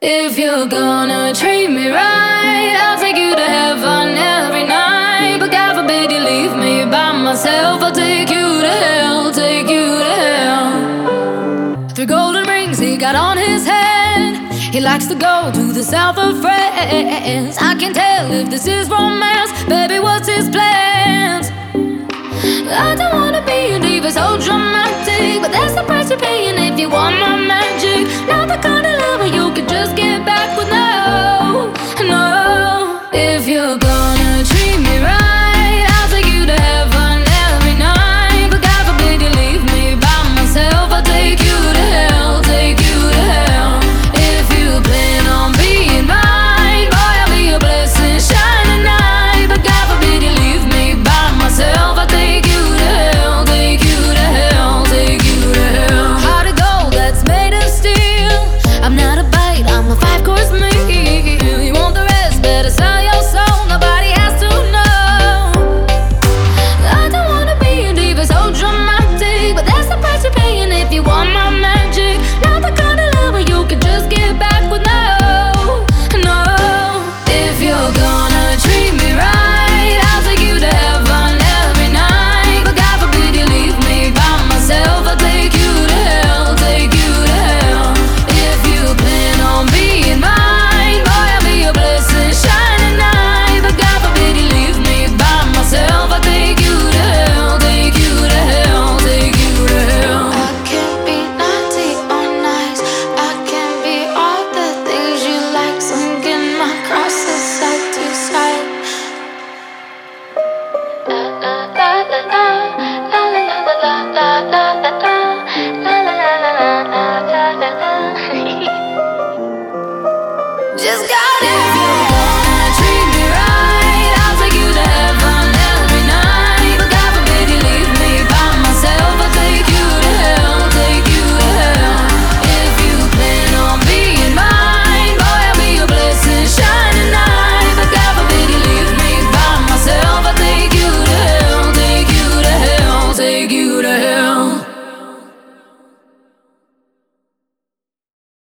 If you're gonna treat me right, I'll take you to heaven every night. But God forbid you leave me by myself, I'll take you to hell, take you to hell. 3 golden rings he got on his head. He likes to go to the south of France. I can tell if this is romance, baby, what's his plans? I don't wanna be a diva so dramatic, but that's the price you're paying if you want my magic. Not the kind